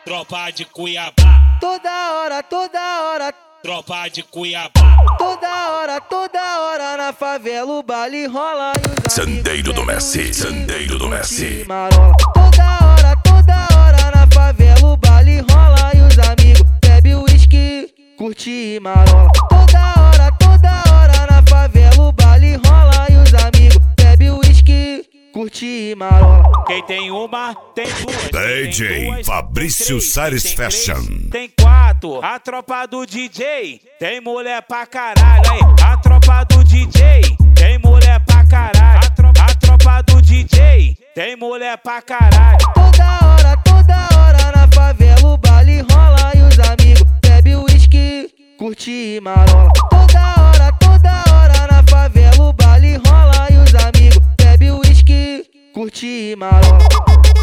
Tropa de Cuiabá. Toda hora, Tropa de Cuiabá. toda hora na favela o baile rola e os Sandeiro do Messi, Sandeiro do Messi. marola. Toda hora na favela o baile rola e os amigos bebe uísque, curte e marola. Toda hora na favela o baile rola e os amigos bebe uísque, curte e marola. Quem tem uma, tem duas. DJ Tem duas, Fabrício tem três. Salles Quem tem Fashion. três, tem quatro. A tropa do DJ tem mulher pra caralho, aí. A tropa do DJ tem mulher pra caralho. A tropa do DJ tem mulher pra caralho. Toda hora na favela o baile rola e os amigos bebe uísque, curte e marola. Toda hora na favela o baile rola e os amigos bebe uísque, curte e marola.